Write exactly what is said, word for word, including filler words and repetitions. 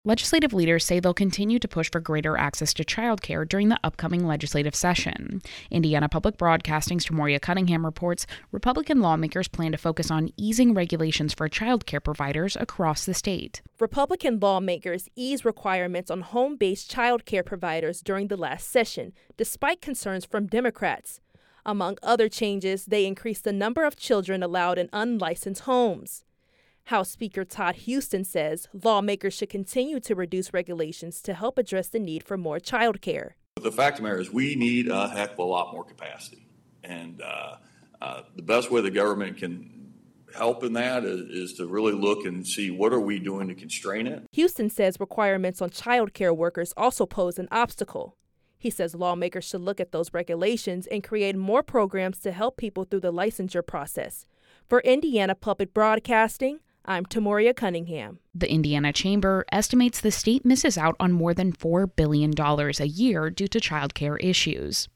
Legislative leaders say they'll continue to push for greater access to childcare during the upcoming legislative session. Indiana Public Broadcasting's Tamoria Cunningham reports Republican lawmakers plan to focus on easing regulations for childcare providers across the state. Republican lawmakers eased requirements on home-based childcare providers during the last session, despite concerns from Democrats. Among other changes, they increased the number of children allowed in unlicensed homes. House Speaker Todd Huston says lawmakers should continue to reduce regulations to help address the need for more child care. The fact of the matter is we need a heck of a lot more capacity. And uh, uh, the best way the government can help in that is, is to really look and see what are we doing to constrain it. Huston says requirements on child care workers also pose an obstacle. He says lawmakers should look at those regulations and create more programs to help people through the licensure process. For Indiana Public Broadcasting, I'm Tamoria Cunningham. The Indiana Chamber estimates the state misses out on more than four billion dollars a year due to childcare issues.